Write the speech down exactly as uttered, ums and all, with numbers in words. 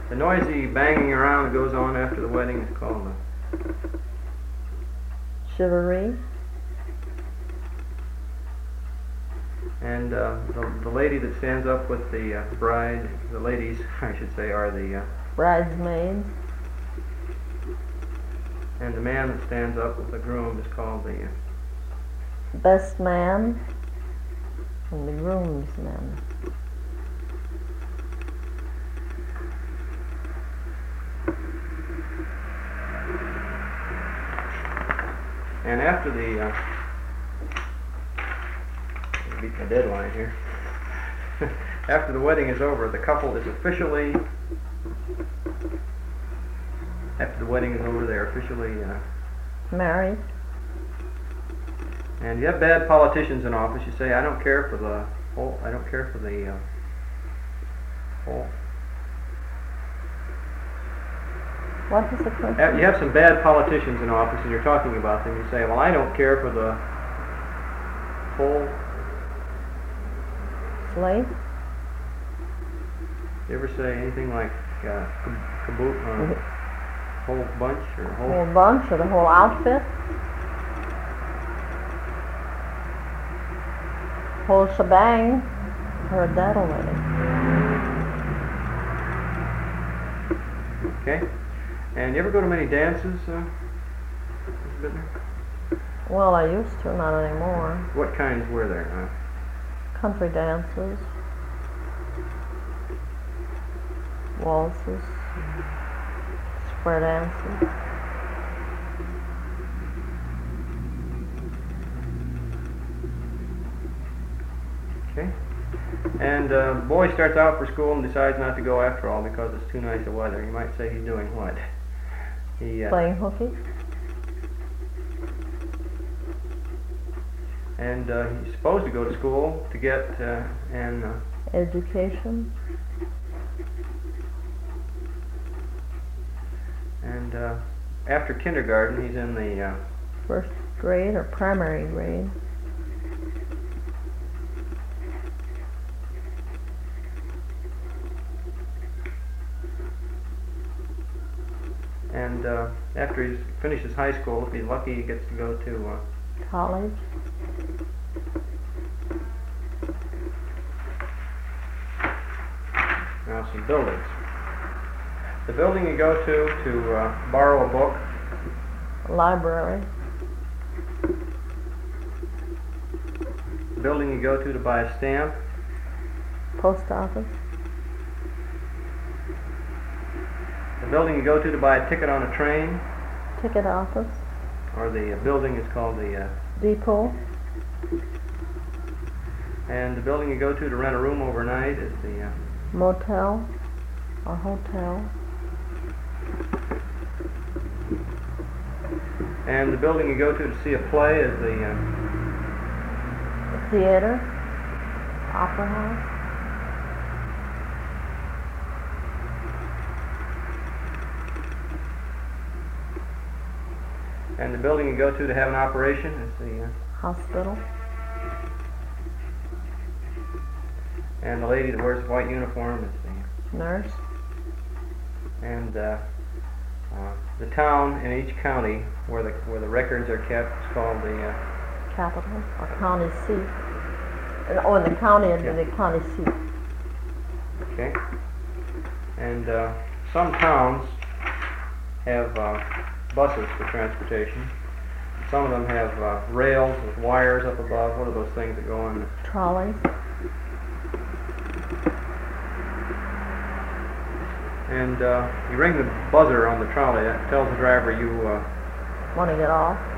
the noisy banging around that goes on after the wedding is called a chivalry. And uh, the, the lady that stands up with the uh, bride, the ladies, I should say, are the uh, bridesmaids. And the man that stands up with the groom is called the uh, best man and the groomsman. And after the uh, beat my deadline here. After the wedding is over, the couple is officially, after the wedding is over, they are officially uh, married. And you have bad politicians in office. You say, I don't care for the whole, I don't care for the uh, whole. What was the question? You have some bad politicians in office and you're talking about them. You say, well, I don't care for the whole. Slave? You ever say anything like uh, caboot, uh, mm-hmm. whole bunch or whole? Whole bunch or the whole outfit? Whole shebang? Heard that already. Okay. And you ever go to many dances, uh, Miz Bittner? Well, I used to, not anymore. What kinds were there? Uh, Country dances, waltzes, square dances. Okay. And uh, the boy starts out for school and decides not to go after all because it's too nice of weather. You might say he's doing what? He uh, playing hooky. And uh, he's supposed to go to school to get uh, an uh, education. And uh, after kindergarten, he's in the uh, first grade or primary grade. And uh, after he finishes high school, if he's lucky, he gets to go to uh, college. Now some buildings. The building you go to to uh, borrow a book. Library. The building you go to to buy a stamp. Post office. The building you go to to buy a ticket on a train. Ticket office. Or the uh, building is called the uh, depot. And the building you go to to rent a room overnight is the uh, motel or hotel. And the building you go to to see a play is the uh, theater, opera house. And the building you go to to have an operation is the uh, hospital. And the lady that wears the white uniform is the nurse. And uh, uh, the town in each county where the where the records are kept is called the uh, capital or county seat. And, oh, in the county it'd yeah. be the county seat. Okay. And uh, some towns have uh, buses for transportation. Some of them have uh, rails with wires up above. What are those things that go on? Trolleys. And uh, you ring the buzzer on the trolley. That tells the driver you uh, want to get off.